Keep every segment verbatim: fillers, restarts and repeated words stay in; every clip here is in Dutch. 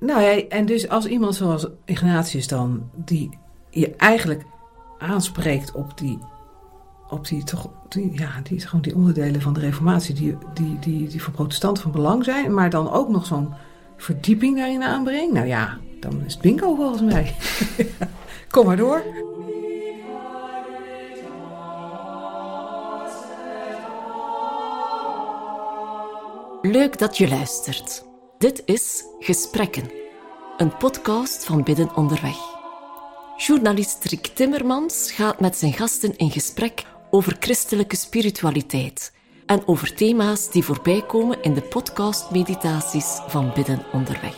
Nou ja, en dus als iemand zoals Ignatius dan, die je eigenlijk aanspreekt op die, op die toch, die, ja, die, gewoon die onderdelen van de Reformatie, die, die, die, die voor protestanten van belang zijn, maar dan ook nog zo'n verdieping daarin aanbrengt. Nou ja, dan is het bingo volgens mij. Kom maar door. Leuk dat je luistert. Dit is Gesprekken, een podcast van Bidden Onderweg. Journalist Rick Timmermans gaat met zijn gasten in gesprek over christelijke spiritualiteit en over thema's die voorbij komen in de podcastmeditaties van Bidden Onderweg.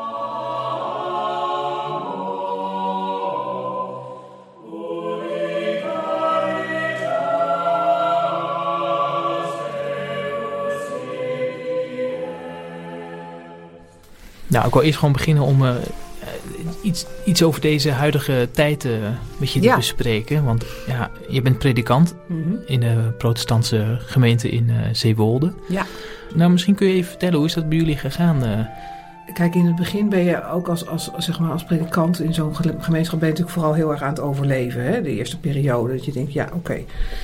Nou, ik wil eerst gewoon beginnen om uh, iets, iets over deze huidige tijd uh, met je te ja. bespreken. Want ja, je bent predikant mm-hmm. in de protestantse gemeente in uh, Zeewolde. Ja. Nou, misschien kun je even vertellen, hoe is dat bij jullie gegaan? Uh? Kijk, in het begin ben je ook als, als, zeg maar als predikant in zo'n gemeenschap ben je natuurlijk vooral heel erg aan het overleven. Hè? De eerste periode, dat je denkt, ja, oké, okay,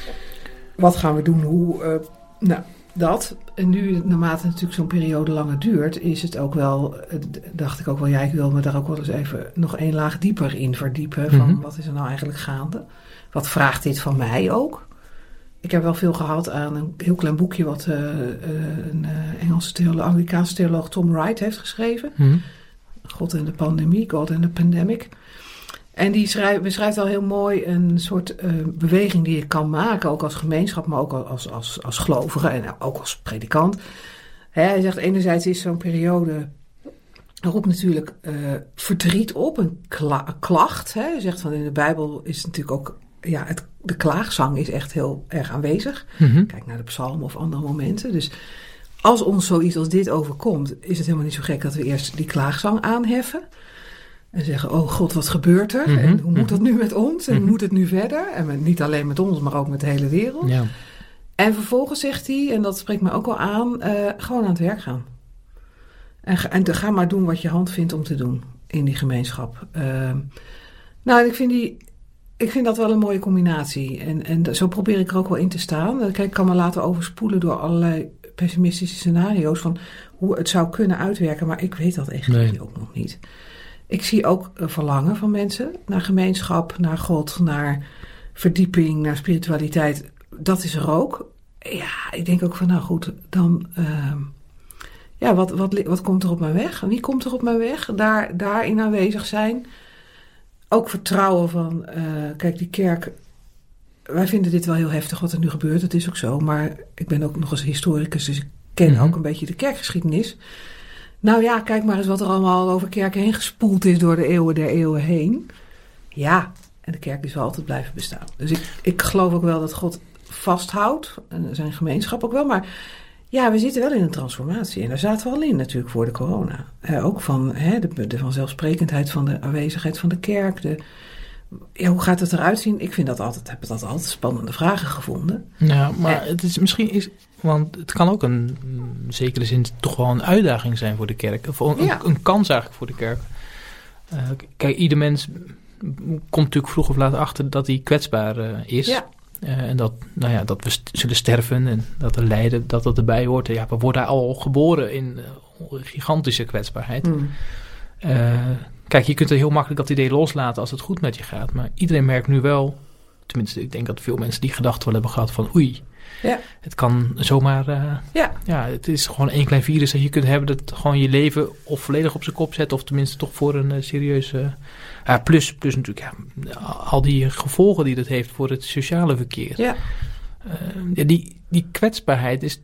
wat gaan we doen? Hoe, uh, nou... Dat. En nu, naarmate natuurlijk zo'n periode langer duurt, is het ook wel, dacht ik ook wel, ja, ik wil me daar ook wel eens even nog één laag dieper in verdiepen. Van mm-hmm. wat is er nou eigenlijk gaande? Wat vraagt dit van mij ook? Ik heb wel veel gehad aan een heel klein boekje wat uh, een uh, Engelse theoloog, Anglikaanse theoloog Tom Wright heeft geschreven. Mm-hmm. God en de pandemie, God and the Pandemic. En die schrijft, beschrijft al heel mooi een soort uh, beweging die je kan maken, ook als gemeenschap, maar ook als, als, als gelovige en ook als predikant. Hè, hij zegt, enerzijds is zo'n periode, roept natuurlijk uh, verdriet op, een, kla- een klacht. Hè. Hij zegt van in de Bijbel is het natuurlijk ook, ja, het, de klaagzang is echt heel erg aanwezig. Mm-hmm. Kijk naar de psalmen of andere momenten. Dus als ons zoiets als dit overkomt, is het helemaal niet zo gek dat we eerst die klaagzang aanheffen. En zeggen, oh God, wat gebeurt er? Mm-hmm. En hoe moet dat nu met ons? En mm-hmm. moet het nu verder? En met, niet alleen met ons, maar ook met de hele wereld. Ja. En vervolgens zegt hij, en dat spreekt me ook wel aan, uh, gewoon aan het werk gaan. En, en ga maar doen wat je hand vindt om te doen in die gemeenschap. Uh, nou, ik vind, die, ik vind dat wel een mooie combinatie. En, en zo probeer ik er ook wel in te staan. Kijk, ik kan me laten overspoelen door allerlei pessimistische scenario's van hoe het zou kunnen uitwerken. Maar ik weet dat echt nee. ook nog niet. Ik zie ook een verlangen van mensen naar gemeenschap, naar God, naar verdieping, naar spiritualiteit. Dat is er ook. Ja, ik denk ook van, nou goed, dan... Uh, ja, wat, wat, wat komt er op mijn weg? Wie komt er op mijn weg? Daar, daarin aanwezig zijn. Ook vertrouwen van, uh, kijk, die kerk... Wij vinden dit wel heel heftig wat er nu gebeurt. Het is ook zo, maar ik ben ook nog eens historicus, dus ik ken mm-hmm. ook een beetje de kerkgeschiedenis. Nou ja, kijk maar eens wat er allemaal over kerken heen gespoeld is door de eeuwen der eeuwen heen. Ja, en de kerk is wel altijd blijven bestaan. Dus ik, ik geloof ook wel dat God vasthoudt, en zijn gemeenschap ook wel. Maar ja, we zitten wel in een transformatie. En daar zaten we al in natuurlijk voor de corona. Eh, ook van hè, de, de vanzelfsprekendheid van de aanwezigheid van de kerk. De, ja, hoe gaat het eruit zien? Ik vind dat altijd, heb dat altijd spannende vragen gevonden. Ja, maar en, het is misschien is... Want het kan ook een, in zekere zin toch wel een uitdaging zijn voor de kerk. Of een, ja. een, een kans eigenlijk voor de kerk. Uh, kijk, ieder mens komt natuurlijk vroeg of laat achter dat hij kwetsbaar uh, is. Ja. Uh, en dat, nou ja, dat we st- zullen sterven en dat er lijden, dat dat erbij hoort. Ja, we worden al geboren in uh, gigantische kwetsbaarheid. Mm. Uh, kijk, je kunt er heel makkelijk dat idee loslaten als het goed met je gaat. Maar iedereen merkt nu wel, tenminste ik denk dat veel mensen die gedachte wel hebben gehad van oei. Ja. Het kan zomaar... Uh, ja. ja, het is gewoon één klein virus dat je kunt hebben dat gewoon je leven of volledig op zijn kop zet of tenminste toch voor een uh, serieuze... Uh, plus, plus natuurlijk ja, al die gevolgen die dat heeft voor het sociale verkeer. Ja. Uh, ja, die, die kwetsbaarheid is...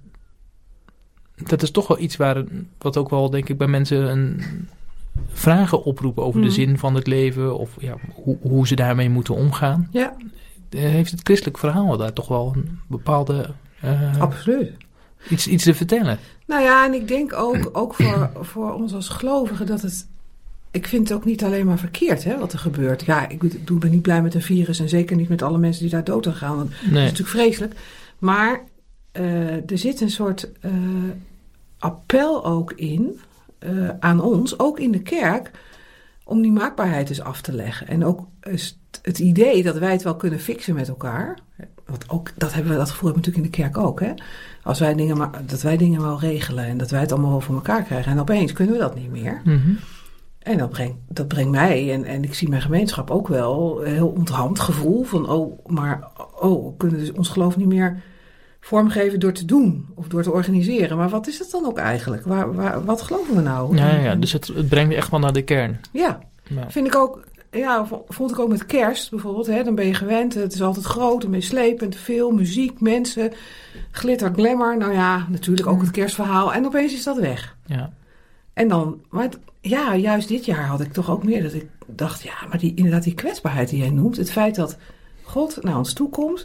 Dat is toch wel iets waar... Wat ook wel denk ik bij mensen een... vragen oproepen over mm. de zin van het leven of ja, hoe, hoe ze daarmee moeten omgaan. Ja. Heeft het christelijk verhaal daar toch wel een bepaalde... Uh, Absoluut. Iets, iets te vertellen. Nou ja, en ik denk ook, ook voor, voor ons als gelovigen dat het... Ik vind het ook niet alleen maar verkeerd hè, wat er gebeurt. Ja, ik, ik ben niet blij met een virus en zeker niet met alle mensen die daar dood aan gaan. Want nee. Dat is natuurlijk vreselijk. Maar uh, er zit een soort uh, appel ook in... uh, aan ons, ook in de kerk, om die maakbaarheid eens af te leggen. En ook het, het idee dat wij het wel kunnen fixen met elkaar. Want ook, dat, hebben we, dat gevoel hebben we natuurlijk in de kerk ook. Hè? Als wij dingen maar, dat wij dingen wel regelen en dat wij het allemaal wel voor elkaar krijgen. En opeens kunnen we dat niet meer. Mm-hmm. En dat brengt, dat brengt mij, en, en ik zie mijn gemeenschap ook wel, een heel onthand gevoel van, oh, maar oh, we kunnen dus ons geloof niet meer vormgeven door te doen of door te organiseren. Maar wat is het dan ook eigenlijk? Waar, waar, wat geloven we nou? Ja, ja, dus het, het brengt echt wel naar de kern. Ja, ja. Vind ik ook, ja, vond ik ook met kerst bijvoorbeeld. Hè, dan ben je gewend, het is altijd groot, dan ben je slepend, veel muziek, mensen, glitter, glamour. Nou ja, natuurlijk ook het kerstverhaal. En opeens is dat weg. Ja. En dan, maar het, ja, juist dit jaar had ik toch ook meer dat ik dacht, ja, maar die, inderdaad die kwetsbaarheid die jij noemt. Het feit dat God naar ons toe komt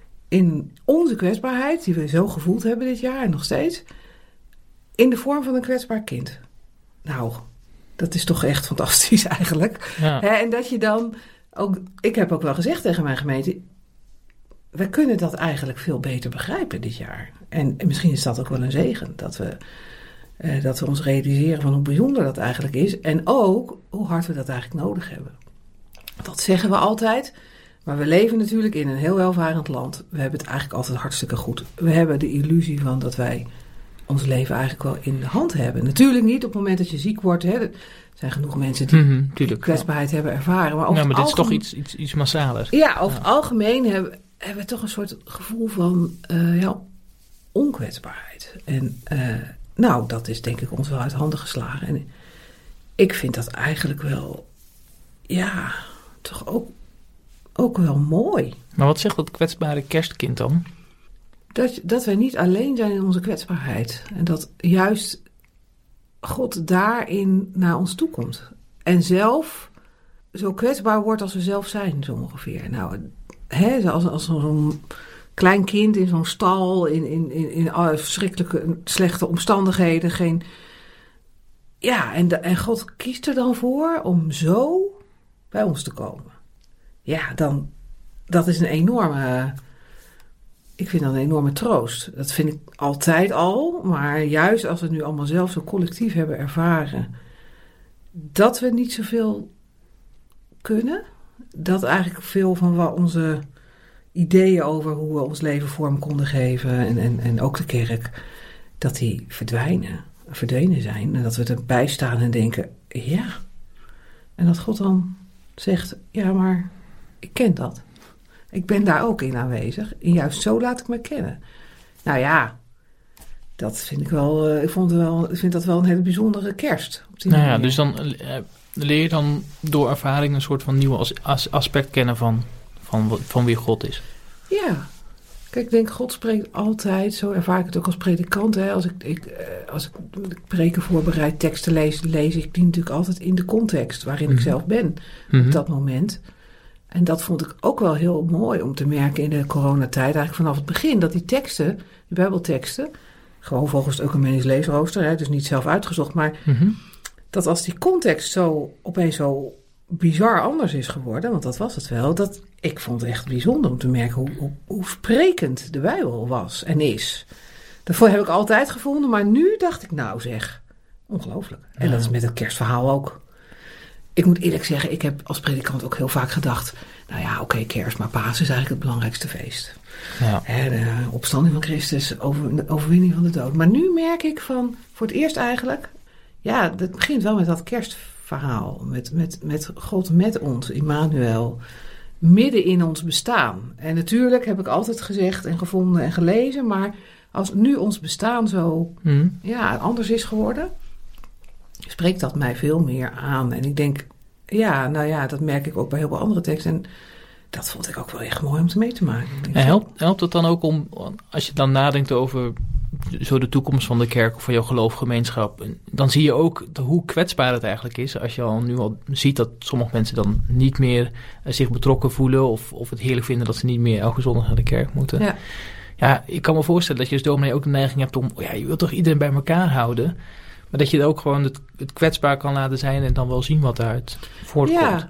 in onze kwetsbaarheid, die we zo gevoeld hebben dit jaar en nog steeds, in de vorm van een kwetsbaar kind. Nou, dat is toch echt fantastisch eigenlijk. Ja. Hè, en dat je dan ook, ik heb ook wel gezegd tegen mijn gemeente, we kunnen dat eigenlijk veel beter begrijpen dit jaar. En, en misschien is dat ook wel een zegen, dat we, uh, dat we ons realiseren van hoe bijzonder dat eigenlijk is. En ook hoe hard we dat eigenlijk nodig hebben. Dat zeggen we altijd. Maar we leven natuurlijk in een heel welvarend land. We hebben het eigenlijk altijd hartstikke goed. We hebben de illusie van dat wij ons leven eigenlijk wel in de hand hebben. Natuurlijk niet op het moment dat je ziek wordt. Hè. Er zijn genoeg mensen die mm-hmm, kwetsbaarheid ja. hebben ervaren. Maar, ja, maar dit algemeen, is toch iets, iets, iets massaler. Ja, over het ja. algemeen hebben, hebben we toch een soort gevoel van uh, ja, onkwetsbaarheid. En uh, nou, dat is denk ik ons wel uit handen geslagen. En ik vind dat eigenlijk wel, ja, toch ook, ook wel mooi. Maar wat zegt dat kwetsbare kerstkind dan? Dat, dat wij niet alleen zijn in onze kwetsbaarheid. En dat juist God daarin naar ons toe komt. En zelf zo kwetsbaar wordt als we zelf zijn, zo ongeveer. Nou, hè, als, als zo'n klein kind in zo'n stal, in, in, in, in verschrikkelijke, slechte omstandigheden. Geen, ja, en, de, en God kiest er dan voor om zo bij ons te komen. Ja, dan, dat is een enorme, ik vind dat een enorme troost. Dat vind ik altijd al, maar juist als we het nu allemaal zelf zo collectief hebben ervaren, dat we niet zoveel kunnen, dat eigenlijk veel van wat onze ideeën over hoe we ons leven vorm konden geven en, en, en ook de kerk, dat die verdwijnen, verdwenen zijn. En dat we erbij staan en denken, ja. En dat God dan zegt, ja, maar ik ken dat. Ik ben daar ook in aanwezig. En juist zo laat ik me kennen. Nou ja, dat vind ik wel, uh, ik, vond wel, ik vind dat wel een hele bijzondere kerst. Op die nou ja, dus dan uh, leer je dan door ervaring een soort van nieuw as, as, aspect kennen van, van, van wie God is. Ja. Kijk, ik denk, God spreekt altijd, zo ervaar ik het ook als predikant. Hè. Als ik, ik, uh, als ik preken voorbereid, teksten lees, lees ik die natuurlijk altijd in de context waarin mm-hmm. ik zelf ben mm-hmm. op dat moment. En dat vond ik ook wel heel mooi om te merken in de coronatijd, eigenlijk vanaf het begin, dat die teksten, die bijbelteksten, gewoon volgens het ecumenisch leesrooster, hè, dus niet zelf uitgezocht, maar mm-hmm. dat als die context zo opeens zo bizar anders is geworden, want dat was het wel, dat ik vond het echt bijzonder om te merken hoe, hoe, hoe sprekend de Bijbel was en is. Dat heb ik altijd gevonden, maar nu dacht ik, nou zeg, ongelooflijk. En ja. dat is met het kerstverhaal ook. Ik moet eerlijk zeggen, ik heb als predikant ook heel vaak gedacht, nou ja, oké, okay, kerst, maar Pasen is eigenlijk het belangrijkste feest. Ja. Hè, de opstanding van Christus, over, de overwinning van de dood. Maar nu merk ik van, voor het eerst eigenlijk, ja, het begint wel met dat kerstverhaal. Met, met, met God met ons, Immanuel, midden in ons bestaan. En natuurlijk heb ik altijd gezegd en gevonden en gelezen, maar als nu ons bestaan zo mm. ja, anders is geworden, spreekt dat mij veel meer aan. En ik denk, ja, nou ja, dat merk ik ook bij heel veel andere teksten. En dat vond ik ook wel echt mooi om te mee te maken. En helpt, helpt het dan ook om, als je dan nadenkt over zo de toekomst van de kerk of van jouw geloofgemeenschap, dan zie je ook hoe kwetsbaar het eigenlijk is. Als je al nu al ziet dat sommige mensen dan niet meer zich betrokken voelen of, of het heerlijk vinden dat ze niet meer elke zondag naar de kerk moeten. Ja. Ja, ik kan me voorstellen dat je als dominee ook de neiging hebt om, ja, je wilt toch iedereen bij elkaar houden. Maar dat je het ook gewoon het, het kwetsbaar kan laten zijn en dan wel zien wat daaruit voortkomt. Ja.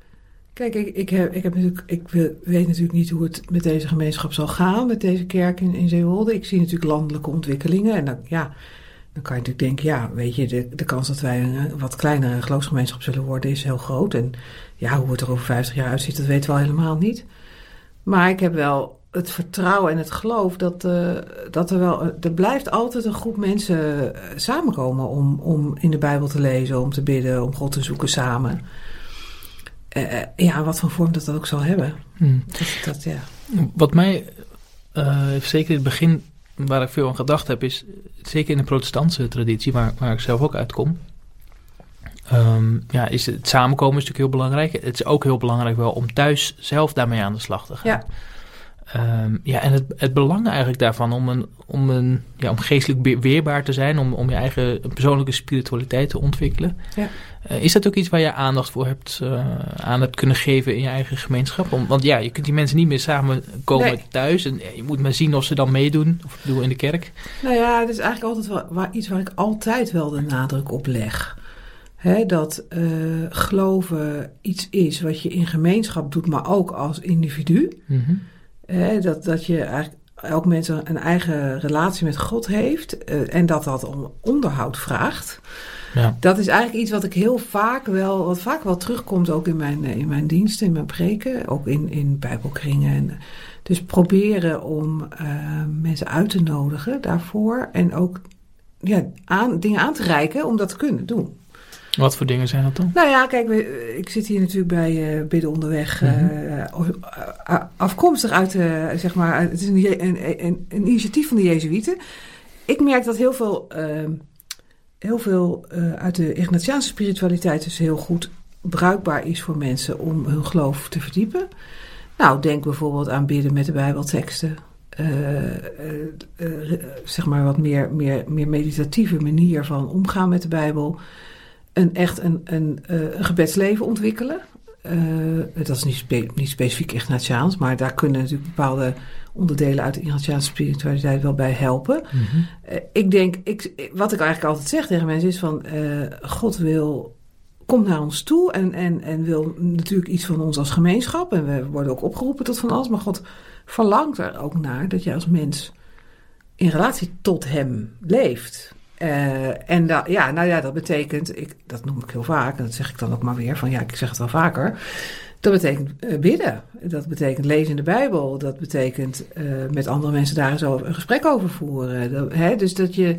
Kijk, ik, ik, heb, ik, heb natuurlijk, ik weet natuurlijk niet hoe het met deze gemeenschap zal gaan, met deze kerk in, in Zeewolde. Ik zie natuurlijk landelijke ontwikkelingen en dan, ja, Dan kan je natuurlijk denken, ja, weet je, de, de kans dat wij een wat kleinere geloofsgemeenschap zullen worden is heel groot. En ja, hoe het er over vijftig jaar uitziet, dat weten we al helemaal niet. Maar ik heb wel het vertrouwen en het geloof dat, uh, dat er wel, er blijft altijd een groep mensen samenkomen om, om in de Bijbel te lezen, om te bidden, om God te zoeken samen. Uh, ja, wat voor vorm dat dat ook zal hebben. Hmm. Dat, dat, ja. Wat mij, uh, zeker in het begin, waar ik veel aan gedacht heb, is zeker in de protestantse traditie, waar, waar ik zelf ook uitkom, um, ja, is het samenkomen is natuurlijk heel belangrijk. Het is ook heel belangrijk wel om thuis zelf daarmee aan de slag te gaan. Ja. Um, ja, en het, het belang eigenlijk daarvan om, een, om, een, ja, om geestelijk weerbaar te zijn, om, om je eigen persoonlijke spiritualiteit te ontwikkelen. Ja. Uh, is dat ook iets waar je aandacht voor hebt, uh, aan hebt kunnen geven in je eigen gemeenschap? Om, want ja, je kunt die mensen niet meer samenkomen nee. thuis en je moet maar zien of ze dan meedoen, of ik bedoel in de kerk. Nou ja, het is eigenlijk altijd wel, waar, iets waar ik altijd wel de nadruk op leg. He, dat uh, geloven iets is wat je in gemeenschap doet, maar ook als individu. Mm-hmm. He, dat, dat je eigenlijk elk mens een eigen relatie met God heeft uh, en dat dat om onderhoud vraagt. Ja. Dat is eigenlijk iets wat ik heel vaak wel, wat vaak wel terugkomt ook in mijn, in mijn diensten, in mijn preken, ook in, in bijbelkringen. En, dus proberen om uh, mensen uit te nodigen daarvoor en ook ja, aan, dingen aan te reiken om dat te kunnen doen. Wat voor dingen zijn dat dan? Nou ja, kijk, we, ik zit hier natuurlijk bij uh, Bidden Onderweg, uh, mm-hmm. uh, afkomstig uit, uh, zeg maar, het is een, een, een, een initiatief van de Jezuïeten. Ik merk dat heel veel, uh, heel veel uh, uit de Ignatiaanse spiritualiteit dus heel goed bruikbaar is voor mensen om hun geloof te verdiepen. Nou, denk bijvoorbeeld aan bidden met de Bijbelteksten. Uh, uh, uh, uh, zeg maar wat meer, meer, meer meditatieve manier van omgaan met de Bijbel. Een echt een, een, uh, een gebedsleven ontwikkelen. Uh, dat is niet, spe, niet specifiek Ignatiaans, maar daar kunnen natuurlijk bepaalde onderdelen uit de Ignatiaanse spiritualiteit wel bij helpen. Mm-hmm. Uh, ik denk, ik, wat ik eigenlijk altijd zeg tegen mensen is van, uh, God wil, komt naar ons toe en, en, en wil natuurlijk iets van ons als gemeenschap. En we worden ook opgeroepen tot van alles, maar God verlangt er ook naar dat je als mens in relatie tot hem leeft. Uh, en da, ja, nou ja, dat betekent, ik, dat noem ik heel vaak, en dat zeg ik dan ook maar weer, van ja, ik zeg het wel vaker. Dat betekent uh, bidden. Dat betekent lezen in de Bijbel. Dat betekent uh, met andere mensen daar eens over, een gesprek over voeren. Dat, hè, dus dat je,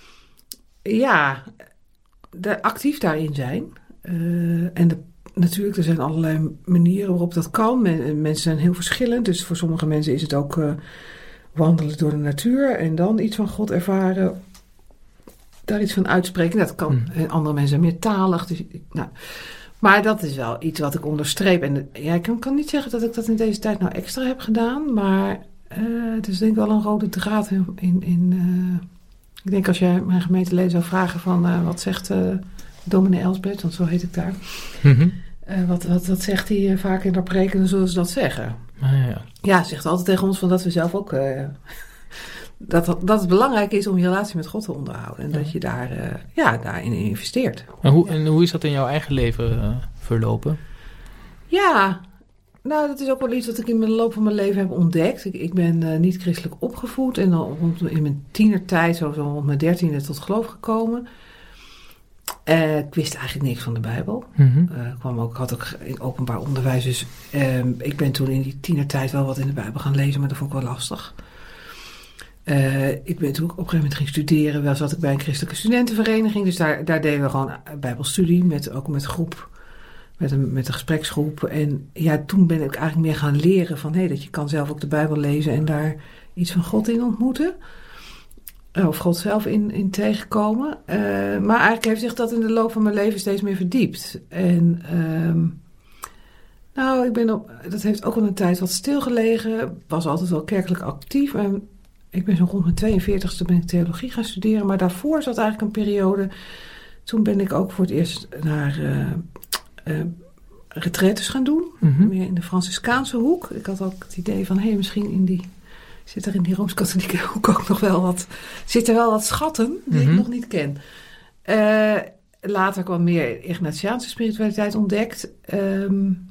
ja, de, actief daarin zijn. Uh, en de, natuurlijk, er zijn allerlei manieren waarop dat kan. Men, mensen zijn heel verschillend. Dus voor sommige mensen is het ook uh, wandelen door de natuur en dan iets van God ervaren. Daar iets van uitspreken. Dat kan. Hmm. En andere mensen zijn meer talig. Dus, nou. Maar dat is wel iets wat ik onderstreep. En ja, ik kan, kan niet zeggen dat ik dat in deze tijd nou extra heb gedaan. Maar uh, het is denk ik wel een rode draad in... in, in uh, ik denk als jij mijn gemeenteleden zou vragen van... Uh, wat zegt uh, dominee Elsbeth, want zo heet ik daar. Mm-hmm. Uh, wat, wat, wat zegt hij uh, vaak in de preken, dan zullen ze dat zeggen. Ah, ja, ja. Ja, zegt altijd tegen ons van dat we zelf ook... Uh, Dat, dat het belangrijk is om je relatie met God te onderhouden. En ja. dat je daar, uh, ja, daarin investeert. En hoe, en hoe is dat in jouw eigen leven uh, verlopen? Ja, nou dat is ook wel iets wat ik in de loop van mijn leven heb ontdekt. Ik, ik ben uh, niet christelijk opgevoed. En dan rond, in mijn tienertijd, zo rond mijn dertiende, tot geloof gekomen. Uh, ik wist eigenlijk niks van de Bijbel. Mm-hmm. Uh, ik kwam ook, had ook in openbaar onderwijs. Dus uh, ik ben toen in die tienertijd wel wat in de Bijbel gaan lezen. Maar dat vond ik wel lastig. Uh, ik ben toen ook op een gegeven moment ging studeren. Wel zat ik bij een christelijke studentenvereniging. Dus daar, daar deden we gewoon bijbelstudie. Met, ook met groep. Met een, met een gespreksgroep. En ja, toen ben ik eigenlijk meer gaan leren van... Hey, dat je kan zelf ook de Bijbel lezen en daar iets van God in ontmoeten. Uh, of God zelf in, in tegenkomen. Uh, maar eigenlijk heeft zich dat in de loop van mijn leven steeds meer verdiept. En um, nou, ik ben op, dat heeft ook al een tijd wat stilgelegen. Was altijd wel kerkelijk actief. En ik ben zo rond mijn tweeënveertigste ben ik theologie gaan studeren. Maar daarvoor zat eigenlijk een periode... Toen ben ik ook voor het eerst naar uh, uh, retraites gaan doen. Mm-hmm. Meer in de Franciscaanse hoek. Ik had ook het idee van... hé, hey, misschien in die, zit er in die Rooms-Katholieke hoek ook nog wel wat... Zit er wel wat schatten die mm-hmm. ik nog niet ken. Uh, later kwam meer Ignatiaanse spiritualiteit ontdekt. Um,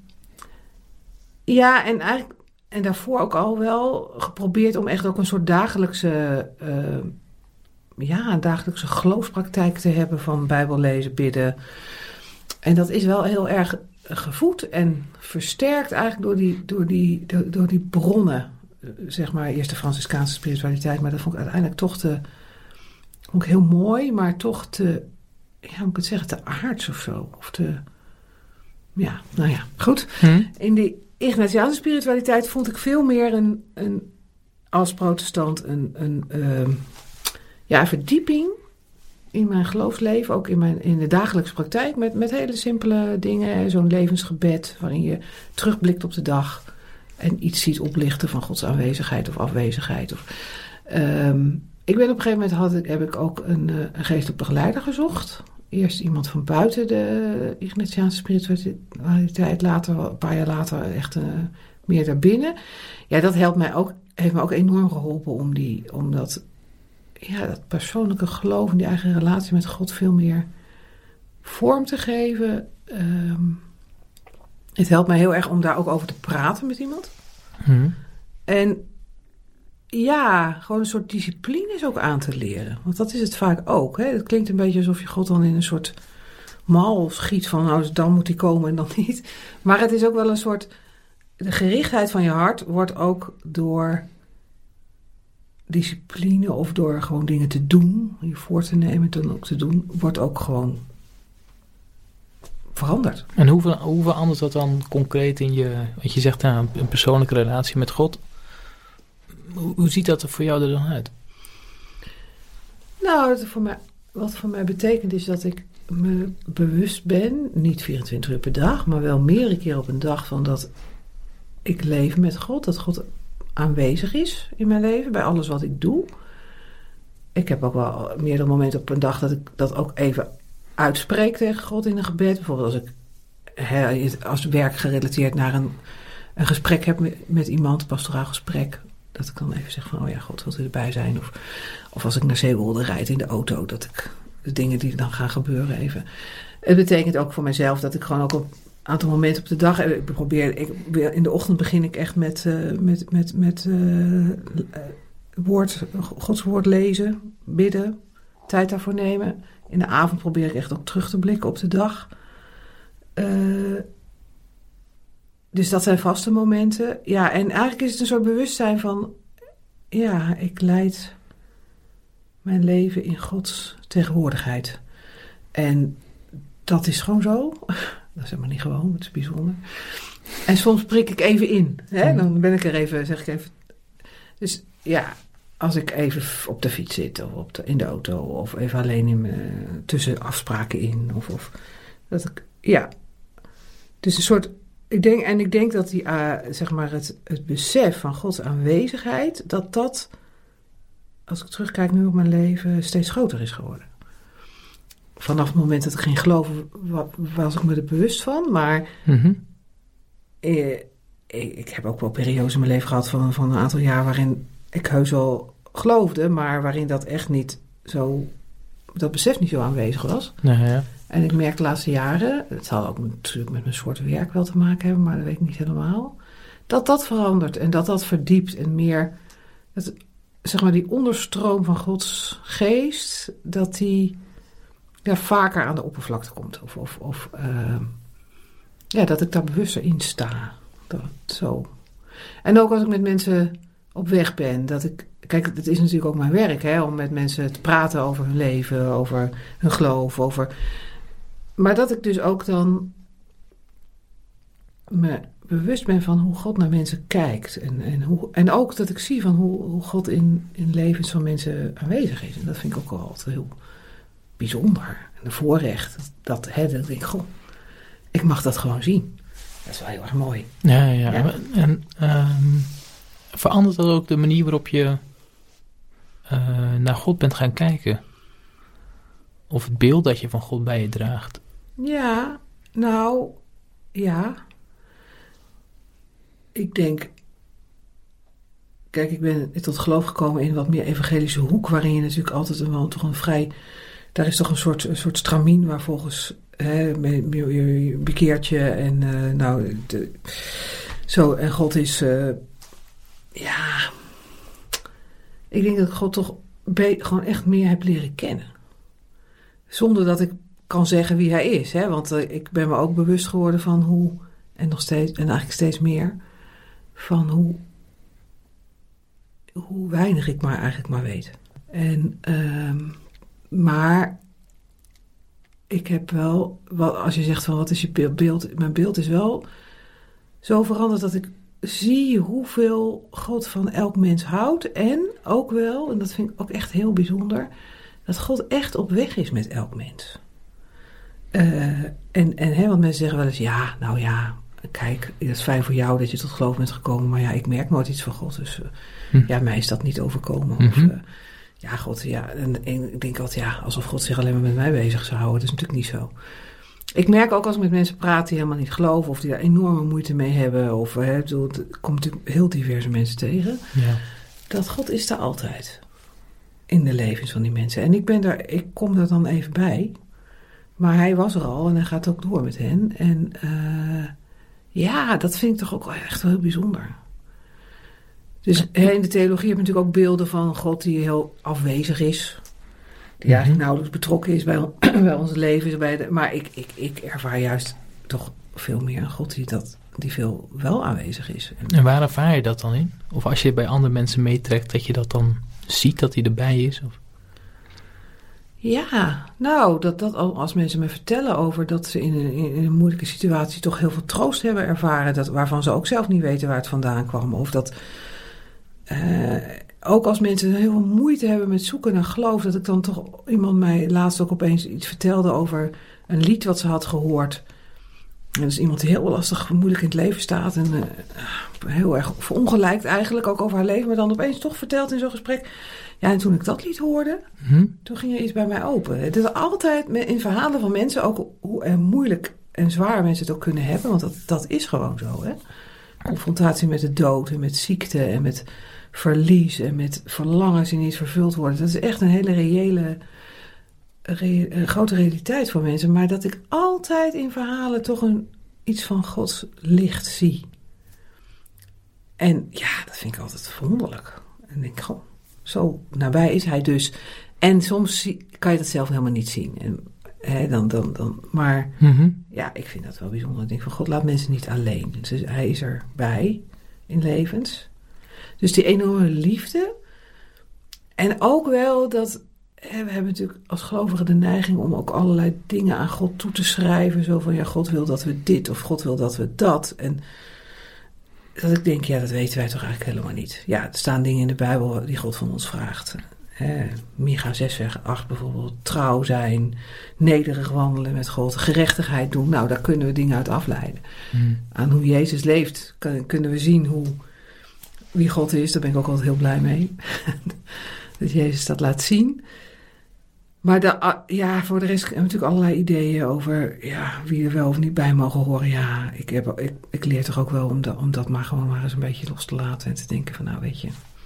ja, en eigenlijk... En daarvoor ook al wel geprobeerd om echt ook een soort dagelijkse uh, ja, een dagelijkse geloofspraktijk te hebben van Bijbel lezen, bidden. En dat is wel heel erg gevoed en versterkt eigenlijk door die, door die, door, door die bronnen. Zeg maar, eerst de Franciscaanse spiritualiteit, maar dat vond ik uiteindelijk toch te, vond ik heel mooi, maar toch te, ja, hoe moet ik het zeggen, te aards of zo. Of te, ja, nou ja, goed. Hmm. In die Ignatiaanse spiritualiteit vond ik veel meer een, een als protestant, een, een, uh, ja, verdieping in mijn geloofsleven, ook in, mijn, in de dagelijkse praktijk, met, met hele simpele dingen. Zo'n levensgebed, waarin je terugblikt op de dag en iets ziet oplichten van Gods aanwezigheid of afwezigheid. Of, um, ik ben op een gegeven moment, had ik, heb ik ook een, een geestelijk begeleider gezocht. Eerst iemand van buiten de Ignatiaanse spiritualiteit, later, een paar jaar later, echt uh, meer daarbinnen. Ja, dat helpt mij ook, heeft me ook enorm geholpen om, die, om dat, ja, dat persoonlijke geloof en die eigen relatie met God veel meer vorm te geven. Um, het helpt mij heel erg om daar ook over te praten met iemand. Hmm. En ja, gewoon een soort disciplines ook aan te leren. Want dat is het vaak ook. Hè? Het klinkt een beetje alsof je God dan in een soort mal schiet van, nou, dus dan moet hij komen en dan niet. Maar het is ook wel een soort, de gerichtheid van je hart wordt ook door discipline of door gewoon dingen te doen, je voor te nemen en dan ook te doen, wordt ook gewoon veranderd. En hoe, hoe verandert dat dan concreet in je, wat je zegt, nou, een persoonlijke relatie met God? Hoe, hoe ziet dat er voor jou er dan uit? Nou, het voor mij, wat voor mij betekent is dat ik me bewust ben, niet vierentwintig uur per dag, maar wel meerdere keer op een dag, van dat ik leef met God, dat God aanwezig is in mijn leven, bij alles wat ik doe. Ik heb ook wel meerdere momenten op een dag dat ik dat ook even uitspreek tegen God in een gebed. Bijvoorbeeld als ik he, als werk gerelateerd naar een, een gesprek heb met, met iemand, een pastoraal gesprek, dat ik dan even zeg van, oh ja, God, wilt u erbij zijn? Of, of als ik naar Zeewolde rijd in de auto, dat ik de dingen die dan gaan gebeuren even. Het betekent ook voor mezelf dat ik gewoon ook op een aantal momenten op de dag, ik probeer, ik, in de ochtend begin ik echt met, uh, met, met, met uh, woord, Gods woord lezen, bidden, tijd daarvoor nemen. In de avond probeer ik echt ook terug te blikken op de dag. Uh, dus dat zijn vaste momenten. Ja, en eigenlijk is het een soort bewustzijn van, ja, ik leid mijn leven in Gods tegenwoordigheid. En dat is gewoon zo. Dat is helemaal niet gewoon, het is bijzonder. En soms prik ik even in. Hè? Dan ben ik er even, zeg ik even. Dus ja, als ik even op de fiets zit of op de, in de auto of even alleen in mijn, tussen afspraken in. Of, of dat ik, ja. Dus een soort, ik denk, en ik denk dat die, uh, zeg maar het, het besef van Gods aanwezigheid, dat dat, als ik terugkijk nu op mijn leven, steeds groter is geworden. Vanaf het moment dat ik ging geloven, was ik me er bewust van. Maar mm-hmm. eh, ik heb ook wel periodes in mijn leven gehad van, van een aantal jaar waarin ik heus wel geloofde, maar waarin dat echt niet zo, dat besef niet zo aanwezig was. Nee, ja. En ik merk de laatste jaren, het zal ook natuurlijk met mijn soort werk wel te maken hebben, maar dat weet ik niet helemaal, dat dat verandert en dat dat verdiept en meer, dat, zeg maar die onderstroom van Gods geest, dat die ja, vaker aan de oppervlakte komt. Of, of, of uh, ja, dat ik daar bewuster in sta. Dat, zo. En ook als ik met mensen op weg ben, dat ik, kijk, het is natuurlijk ook mijn werk, hè, om met mensen te praten over hun leven, over hun geloof, over, maar dat ik dus ook dan me bewust ben van hoe God naar mensen kijkt. En, en, hoe, en ook dat ik zie van hoe, hoe God in, in levens van mensen aanwezig is. En dat vind ik ook wel altijd heel bijzonder. En een voorrecht. Dat, dat, hè, dat ik, goh, ik mag dat gewoon zien. Dat is wel heel erg mooi. Ja, ja. ja. En um, verandert dat ook de manier waarop je uh, naar God bent gaan kijken? Of het beeld dat je van God bij je draagt? Ja, nou, ja. Ik denk, kijk, ik ben tot geloof gekomen in een wat meer evangelische hoek, waarin je natuurlijk altijd een, wel toch een vrij, daar is toch een soort, een soort stramien waar volgens, hè, je, je bekeert je en uh, nou, de, zo, en God is, uh, ja, ik denk dat God toch be- gewoon echt meer heb leren kennen. Zonder dat ik kan zeggen wie hij is. Hè? Want uh, ik ben me ook bewust geworden van hoe, en nog steeds, en eigenlijk steeds meer, van hoe, hoe weinig ik maar eigenlijk maar weet. En, uh, maar ik heb wel, wel, als je zegt van wat is je beeld, mijn beeld is wel zo veranderd dat ik zie hoeveel God van elk mens houdt. En ook wel, en dat vind ik ook echt heel bijzonder, dat God echt op weg is met elk mens. Uh, en, en hè, want mensen zeggen wel eens, ja, nou ja, kijk, het is fijn voor jou dat je tot geloof bent gekomen, maar ja, ik merk nooit iets van God, dus uh, hm. ja, mij is dat niet overkomen. Mm-hmm. Of, uh, ja, God, ja, en, en ik denk altijd, ja, alsof God zich alleen maar met mij bezig zou houden, dat is natuurlijk niet zo. Ik merk ook als ik met mensen praat die helemaal niet geloven, of die daar enorme moeite mee hebben, of hè, ik bedoel, er komt natuurlijk heel diverse mensen tegen, ja. dat God is daar altijd in de levens van die mensen. En ik ben daar, ik kom er dan even bij. Maar hij was er al en hij gaat ook door met hen. En uh, ja, dat vind ik toch ook echt wel heel bijzonder. Dus in de theologie heb je natuurlijk ook beelden van God die heel afwezig is. Die mm-hmm. eigenlijk nauwelijks betrokken is bij, bij ons leven. Bij de, maar ik, ik, ik ervaar juist toch veel meer een God die, dat, die veel wel aanwezig is. En, en waar ervaar je dat dan in? Of als je bij andere mensen meetrekt, dat je dat dan ziet dat hij erbij is? Of? Ja, nou, dat, dat als mensen me vertellen over dat ze in een, in een moeilijke situatie toch heel veel troost hebben ervaren, dat, waarvan ze ook zelf niet weten waar het vandaan kwam. Of dat uh, ook als mensen heel veel moeite hebben met zoeken naar geloof, dat ik dan toch iemand mij laatst ook opeens iets vertelde over een lied wat ze had gehoord. En dat is iemand die heel lastig, moeilijk in het leven staat en uh, heel erg verongelijkt eigenlijk ook over haar leven, maar dan opeens toch vertelt in zo'n gesprek. Ja, en toen ik dat lied hoorde, mm-hmm. toen ging er iets bij mij open. Het is altijd in verhalen van mensen, ook hoe en moeilijk en zwaar mensen het ook kunnen hebben, want dat, dat is gewoon zo, hè. Confrontatie met de dood en met ziekte en met verlies en met verlangens die niet vervuld worden. Dat is echt een hele reële, re, een grote realiteit voor mensen. Maar dat ik altijd in verhalen toch een, iets van Gods licht zie. En ja, dat vind ik altijd verwonderlijk. En denk ik, goh, zo nabij is hij dus. En soms zie, kan je dat zelf helemaal niet zien. En, hè, dan, dan, dan, maar mm-hmm. ja, ik vind dat wel bijzonder. Ik denk van God, laat mensen niet alleen. Dus hij is erbij in levens. Dus die enorme liefde. En ook wel dat, hè, we hebben natuurlijk als gelovigen de neiging om ook allerlei dingen aan God toe te schrijven. Zo van, ja, God wil dat we dit of God wil dat we dat. En dat ik denk, ja, dat weten wij toch eigenlijk helemaal niet. Ja, er staan dingen in de Bijbel die God van ons vraagt. Hè, Micha zes vers acht bijvoorbeeld. Trouw zijn, nederig wandelen met God, gerechtigheid doen. Nou, daar kunnen we dingen uit afleiden. Mm. Aan hoe Jezus leeft kan, kunnen we zien hoe, wie God is. Daar ben ik ook altijd heel blij mee. Dat Jezus dat laat zien. Maar de, ja, voor de rest hebben we natuurlijk allerlei ideeën over ja, wie er wel of niet bij mogen horen. Ja, ik, heb, ik, ik leer toch ook wel om, de, om dat maar gewoon maar eens een beetje los te laten. En te denken van, nou weet je,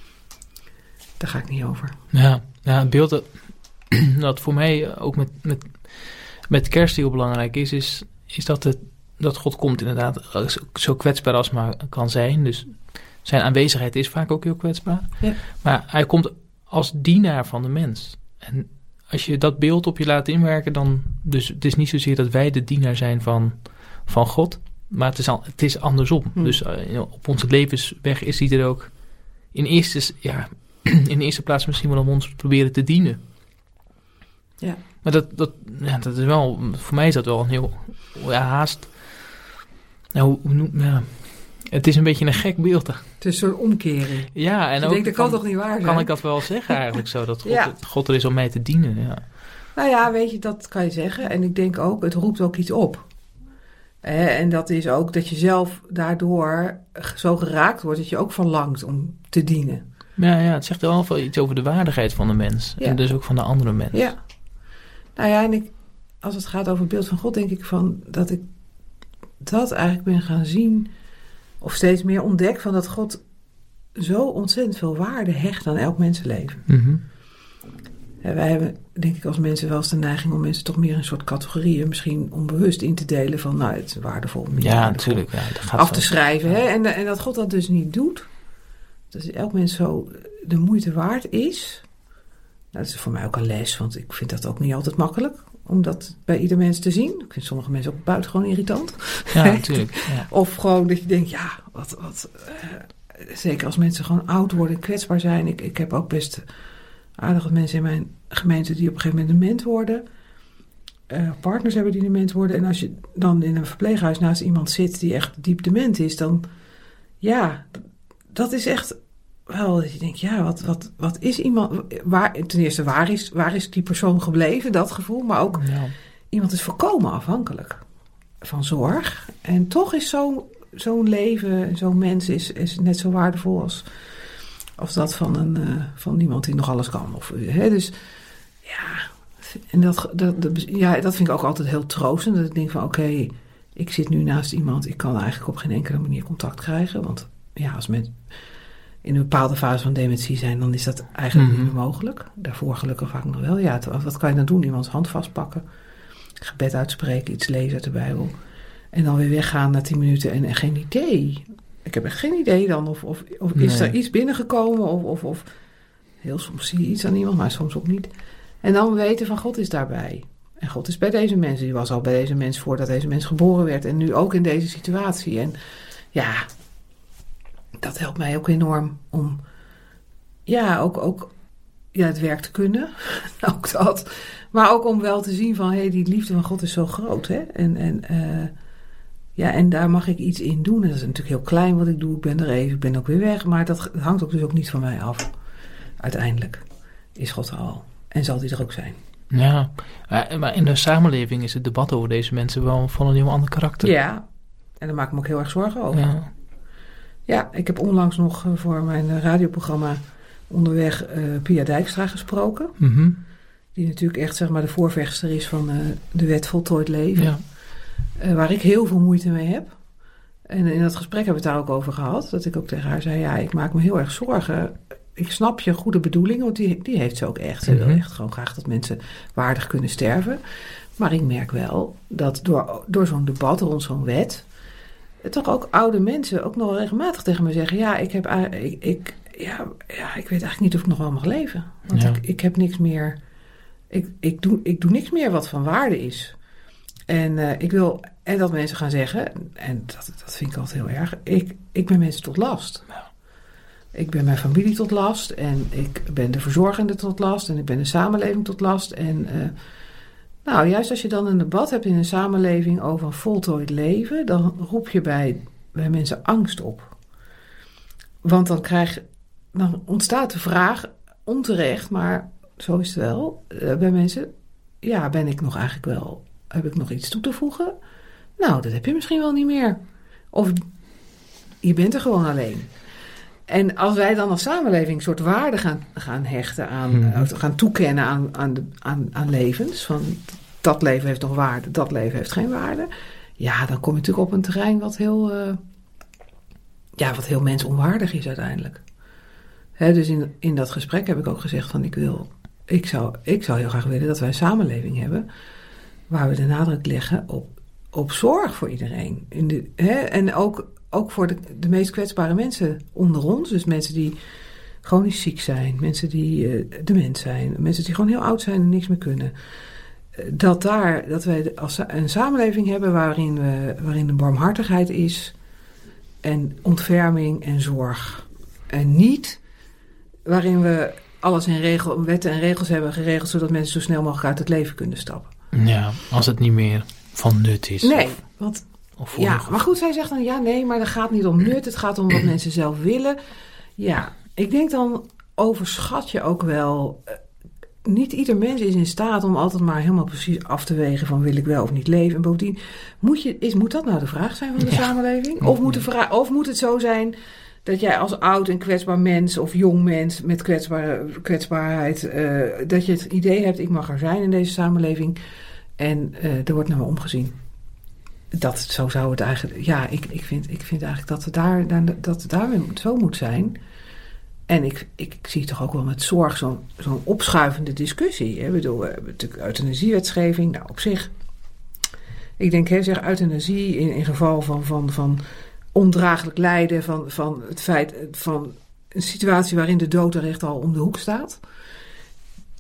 daar ga ik niet over. Ja, ja het beeld dat, dat voor mij ook met, met, met kerst heel belangrijk is, is, is dat, het, dat God komt inderdaad zo kwetsbaar als maar kan zijn. Dus zijn aanwezigheid is vaak ook heel kwetsbaar. Ja. Maar hij komt als dienaar van de mens. En als je dat beeld op je laat inwerken, dan, dus het is niet zozeer dat wij de dienaar zijn van, van God, maar het is, al, het is andersom. Hmm. Dus uh, op onze levensweg is hij er ook in eerste, ja, in de eerste plaats misschien wel om ons te proberen te dienen. Ja. Maar dat, dat, ja, dat is wel, voor mij is dat wel een heel, ja, haast, nou, hoe noem, ja, het is een beetje een gek beeld. Het is een soort omkering. Ja, en je ook denkt, dat kan toch niet waar zijn? Kan ik dat wel zeggen eigenlijk zo, dat God, ja. God er is om mij te dienen. Ja. Nou ja, weet je, dat kan je zeggen. En ik denk ook, het roept ook iets op. Eh, en dat is ook dat je zelf daardoor zo geraakt wordt dat je ook verlangt om te dienen. Ja, ja, het zegt wel wel iets over de waardigheid van de mens. Ja. En dus ook van de andere mens. Ja. Nou ja, en ik, als het gaat over het beeld van God, denk ik van dat ik dat eigenlijk ben gaan zien, of steeds meer ontdek van dat God zo ontzettend veel waarde hecht aan elk mensenleven. Mm-hmm. Ja, wij hebben, denk ik, als mensen wel eens de neiging om mensen toch meer een soort categorieën, misschien onbewust in te delen van, nou, het is waardevol. Ja, natuurlijk. Ja, dat gaat af te schrijven. Ja. Hè? En, en dat God dat dus niet doet. Dat elk mens zo de moeite waard is. dat is voor mij ook een les, want ik vind dat ook niet altijd makkelijk om dat bij ieder mens te zien. Ik vind sommige mensen ook buitengewoon irritant. Ja, natuurlijk. Ja. Of gewoon dat je denkt, ja, wat... wat uh, zeker als mensen gewoon oud worden en kwetsbaar zijn. Ik, ik heb ook best aardig wat mensen in mijn gemeente die op een gegeven moment dement worden. Uh, partners hebben die dement worden. En als je dan in een verpleeghuis naast iemand zit die echt diep dement is, dan ja, dat is echt wel dat je denkt, ja, wat, wat, wat is iemand... Waar, ten eerste, waar is, waar is die persoon gebleven, dat gevoel. Maar ook, ja. Iemand is volkomen afhankelijk van zorg. En toch is zo, zo'n leven, zo'n mens is, is net zo waardevol als, als dat van, een, uh, van iemand die nog alles kan. Of, hè, dus ja, en dat, dat, dat, ja, dat vind ik ook altijd heel troostend. Dat ik denk van, oké, okay, ik zit nu naast iemand, ik kan eigenlijk op geen enkele manier contact krijgen. Want ja, als mensen in een bepaalde fase van dementie zijn, dan is dat eigenlijk mm-hmm. niet meer mogelijk. Daarvoor gelukkig vaak nog wel. Ja, wat kan je dan doen? Iemands hand vastpakken, gebed uitspreken, iets lezen uit de Bijbel. En dan weer weggaan na tien minuten en, en geen idee. Ik heb echt geen idee dan of, of, of nee. is er iets binnengekomen of, of, of heel soms zie je iets aan iemand, maar soms ook niet. En dan weten van God is daarbij. En God is bij deze mensen. Die was al bij deze mens voordat deze mens geboren werd. En nu ook in deze situatie. En ja, dat helpt mij ook enorm om ja, ook, ook ja, het werk te kunnen. ook dat. Maar ook om wel te zien van, hé, hey, die liefde van God is zo groot. Hè? En, en, uh, ja, en daar mag ik iets in doen. En dat is natuurlijk heel klein wat ik doe. Ik ben er even, ik ben ook weer weg. Maar dat hangt ook dus ook niet van mij af. Uiteindelijk is God er al. En zal die er ook zijn. Ja, maar in de samenleving is het debat over deze mensen wel van een heel ander karakter. Ja, en daar maak ik me ook heel erg zorgen over. Ja, ja ik heb onlangs nog voor mijn radioprogramma Onderweg uh, Pia Dijkstra gesproken. Mm-hmm. Die natuurlijk echt zeg maar de voorvechter is van uh, de wet voltooid leven. Ja. Uh, waar ik heel veel moeite mee heb. En in dat gesprek hebben we het daar ook over gehad. Dat ik ook tegen haar zei, ja, ik maak me heel erg zorgen. Ik snap je goede bedoelingen, want die, die heeft ze ook echt. Ze mm-hmm. wil echt gewoon graag dat mensen waardig kunnen sterven. Maar ik merk wel dat door, door zo'n debat rond zo'n wet, toch ook oude mensen ook nog regelmatig tegen me zeggen, ja, ik heb ik, ik, ja, ja, ik weet eigenlijk niet of ik nog wel mag leven. Want ja. ik, ik heb niks meer, ik, ik, doe, ik doe niks meer wat van waarde is. En uh, ik wil, en dat mensen gaan zeggen, en dat, dat vind ik altijd heel erg, ik, ik ben mensen tot last. Ja. Ik ben mijn familie tot last en ik ben de verzorgende tot last en ik ben de samenleving tot last. En uh, nou, juist als je dan een debat hebt in een samenleving over een voltooid leven, dan roep je bij, bij mensen angst op. Want dan, krijg, dan ontstaat de vraag, onterecht, maar zo is het wel, uh, bij mensen, ja, ben ik nog eigenlijk wel, heb ik nog iets toe te voegen? Nou, dat heb je misschien wel niet meer. Of je bent er gewoon alleen. En als wij dan als samenleving een soort waarde gaan, gaan hechten aan, hmm. gaan toekennen aan, aan, de, aan, aan levens, van dat leven heeft nog waarde, dat leven heeft geen waarde, ja, dan kom je natuurlijk op een terrein wat heel, uh, ja, wat heel mensonwaardig is uiteindelijk. Hè, dus in, in dat gesprek heb ik ook gezegd van ik wil, ik zou, ik zou heel graag willen dat wij een samenleving hebben waar we de nadruk leggen op, op zorg voor iedereen. In de, hè, en ook Ook voor de, de meest kwetsbare mensen onder ons. Dus mensen die chronisch ziek zijn. Mensen die uh, dement zijn. Mensen die gewoon heel oud zijn en niks meer kunnen. Uh, dat, daar, dat wij als een samenleving hebben waarin, we, waarin de barmhartigheid is. En ontferming en zorg. En niet waarin we alles in regel, wetten en regels hebben geregeld, zodat mensen zo snel mogelijk uit het leven kunnen stappen. Ja, als het niet meer van nut is. Nee, of... want... Ja, maar goed, zij zegt dan, ja, nee, maar dat gaat niet om nut. Het gaat om wat mensen zelf willen. Ja, ik denk dan overschat je ook wel. Uh, niet ieder mens is in staat om altijd maar helemaal precies af te wegen van wil ik wel of niet leven. En bovendien, moet, je, is, moet dat nou de vraag zijn van de ja. samenleving? Of moet, de vraag, of moet het zo zijn dat jij als oud en kwetsbaar mens of jong mens met kwetsbare, kwetsbaarheid, uh, dat je het idee hebt, ik mag er zijn in deze samenleving en uh, er wordt naar me omgezien. Dat, zo zou het eigenlijk... Ja, ik, ik, vind, ik vind eigenlijk dat het daar, daar, dat het daar zo moet zijn. En ik, ik, ik zie toch ook wel met zorg zo'n, zo'n opschuivende discussie. Hè? Ik bedoel, we hebben natuurlijk euthanasiewetgeving. Nou, op zich... Ik denk, hè, zeg euthanasie in, in geval van, van, van ondraaglijk lijden... Van, van het feit van een situatie waarin de dood er echt al om de hoek staat...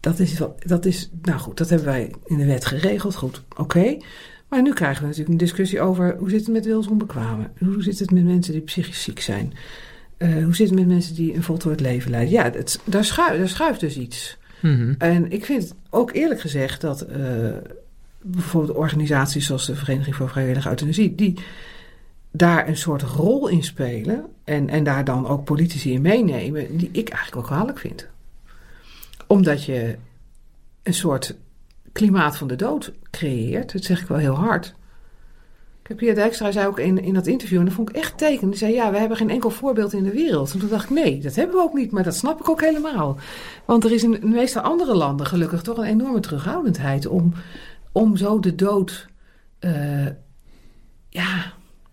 dat is, dat is, nou goed, dat hebben wij in de wet geregeld. Goed, oké. Okay. Maar nu krijgen we natuurlijk een discussie over hoe zit het met wilsonbekwamen? Hoe zit het met mensen die psychisch ziek zijn? Uh, hoe zit het met mensen die een voltooid leven leiden? Ja, het, daar, schuift, daar schuift dus iets. Mm-hmm. En ik vind het ook eerlijk gezegd dat uh, bijvoorbeeld organisaties zoals de Vereniging voor Vrijwillige Euthanasie, die daar een soort rol in spelen en, en daar dan ook politici in meenemen, die ik eigenlijk ook kwalijk vind. Omdat je een soort klimaat van de dood creëert. Dat zeg ik wel heel hard. Ik heb Pia Dijkstra zei ook in, in dat interview, en dat vond ik echt teken. Die zei, ja, we hebben geen enkel voorbeeld in de wereld. En toen dacht ik, nee, dat hebben we ook niet. Maar dat snap ik ook helemaal. Want er is in de meeste andere landen gelukkig toch een enorme terughoudendheid om, om zo de dood uh, ja,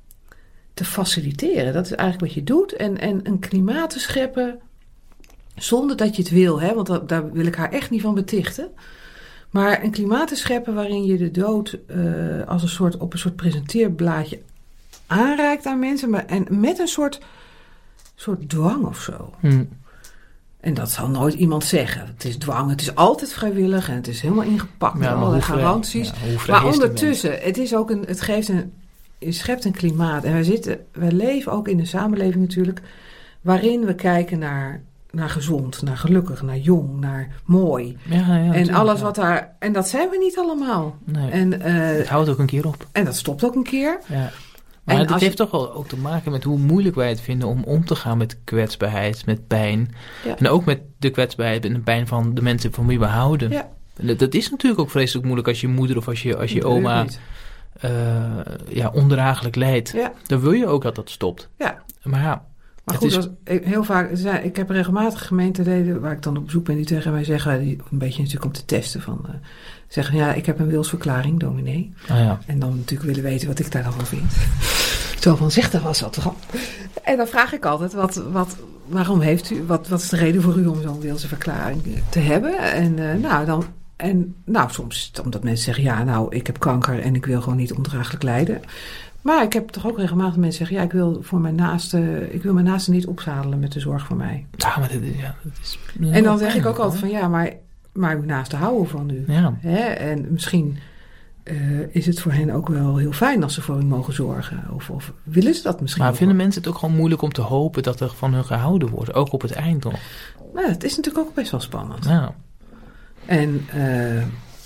te faciliteren. Dat is eigenlijk wat je doet. En, en een klimaat te scheppen zonder dat je het wil. Hè? Want dat, daar wil ik haar echt niet van betichten. Maar een klimaat te scheppen waarin je de dood uh, als een soort, op een soort presenteerblaadje aanreikt aan mensen. Maar, en met een soort, soort dwang of zo. Hmm. En dat zal nooit iemand zeggen. Het is dwang, het is altijd vrijwillig en het is helemaal ingepakt met ja, allerlei garanties. Ja, maar ondertussen, het, is ook een, het geeft een, je schept een klimaat. En wij, zitten, wij leven ook in een samenleving natuurlijk waarin we kijken naar... naar gezond, naar gelukkig, naar jong, naar mooi. Ja, ja, en alles ja. wat daar... En dat zijn we niet allemaal. Nee, en, uh, het houdt ook een keer op. En dat stopt ook een keer. Ja. Maar het heeft je... toch wel ook te maken met hoe moeilijk wij het vinden om om te gaan met kwetsbaarheid, met pijn. Ja. En ook met de kwetsbaarheid en de pijn van de mensen van wie we houden. Ja. Dat, dat is natuurlijk ook vreselijk moeilijk als je moeder of als je, als je oma uh, ja, ondraaglijk lijdt. Ja. Dan wil je ook dat dat stopt. Ja. Maar ja... Maar goed, is... als, heel vaak, ik heb regelmatig gemeenteleden waar ik dan op bezoek ben die tegen mij zeggen, die, een beetje natuurlijk om te testen van, uh, zeggen ja, ik heb een wilsverklaring, dominee. Ah, ja. En dan natuurlijk willen weten wat ik daar dan van vind. Zo van, zeg dat was wat toch. En dan vraag ik altijd, wat, wat, waarom heeft u, wat, wat is de reden voor u om zo'n wilsverklaring te hebben? En uh, nou, dan, en nou, soms omdat mensen zeggen, ja, nou, ik heb kanker en ik wil gewoon niet ondraaglijk lijden. Maar ik heb toch ook regelmatig mensen zeggen, ja, ik wil voor mijn naaste, ik wil mijn naaste niet opzadelen met de zorg voor mij. Ja, maar dit, ja, dat is. En dan zeg ik ook altijd van, ja, maar, maar uw naasten houden van u. Ja. Hè? En misschien uh, is het voor hen ook wel heel fijn als ze voor u mogen zorgen. Of, of willen ze dat misschien? Maar vinden mensen het ook gewoon moeilijk om te hopen dat er van hun gehouden wordt, ook op het eind nog? Nou, het is natuurlijk ook best wel spannend. Ja. En uh,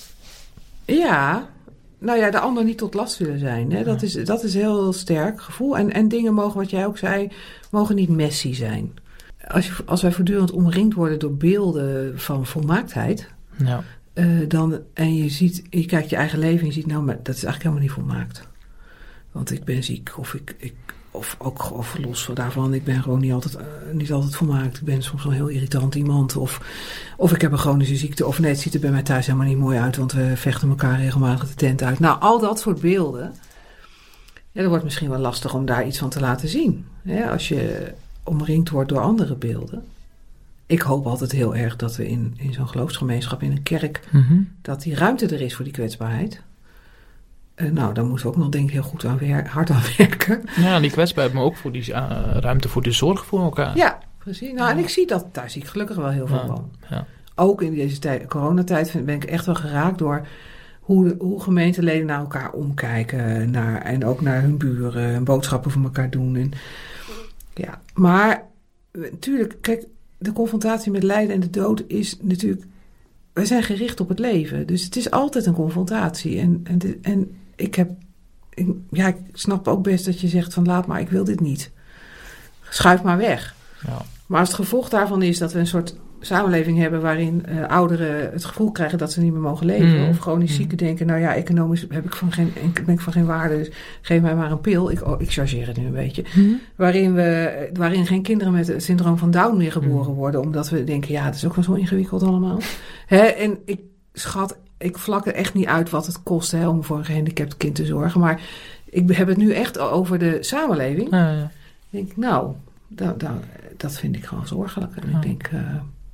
ja. Nou ja, de ander niet tot last willen zijn. Hè? Dat, is, dat is een heel sterk gevoel. En, en dingen mogen, wat jij ook zei, mogen niet messy zijn. Als, je, als wij voortdurend omringd worden door beelden van volmaaktheid. Ja. Uh, dan, en je ziet, je kijkt je eigen leven en je ziet, nou, maar dat is eigenlijk helemaal niet volmaakt. Want ik ben ziek of ik... ik Of ook of los daarvan, ik ben gewoon niet altijd, uh, niet altijd volmaakt. Ik ben soms wel een heel irritant iemand. Of, of ik heb een chronische ziekte. Of nee, het ziet er bij mij thuis helemaal niet mooi uit. Want we vechten elkaar regelmatig de tent uit. Nou, al dat soort beelden. Ja, dat wordt misschien wel lastig om daar iets van te laten zien. Ja, als je omringd wordt door andere beelden. Ik hoop altijd heel erg dat we in, in zo'n geloofsgemeenschap, in een kerk, mm-hmm. dat die ruimte er is voor die kwetsbaarheid. Uh, nou, daar moeten we ook nog denk ik heel goed aan wer- hard aan werken. Ja, die kwetsbaarheid, maar ook voor die uh, ruimte voor de zorg voor elkaar. Ja, precies. Nou, en ik zie dat, daar zie ik gelukkig wel heel veel ja, van. Ja. Ook in deze tijd, coronatijd ben ik echt wel geraakt door hoe, hoe gemeenteleden naar elkaar omkijken. Naar, en ook naar hun buren en boodschappen voor elkaar doen. En, ja, maar natuurlijk, kijk, de confrontatie met lijden en de dood is natuurlijk... Wij zijn gericht op het leven. Dus het is altijd een confrontatie. En, en, de, en ik heb... Ik, ja, ik snap ook best dat je zegt van laat maar, ik wil dit niet. Schuif maar weg. Ja. Maar als het gevolg daarvan is dat we een soort samenleving hebben waarin uh, ouderen het gevoel krijgen dat ze niet meer mogen leven. Mm. Of chronisch mm. zieken denken, nou ja, economisch heb ik van geen, ben ik van geen waarde, dus geef mij maar een pil. Ik, oh, ik chargeer het nu een beetje. Mm. Waarin, we, waarin geen kinderen met het syndroom van Down meer geboren mm. worden. Omdat we denken, ja, het is ook wel zo ingewikkeld allemaal. Hè? En ik schat, ik vlak er echt niet uit wat het kost hè, om voor een gehandicapt kind te zorgen. Maar ik heb het nu echt over de samenleving. Ja, ja. Ik denk, nou, dat, dat, dat vind ik gewoon zorgelijk. En ja. ik denk... Uh,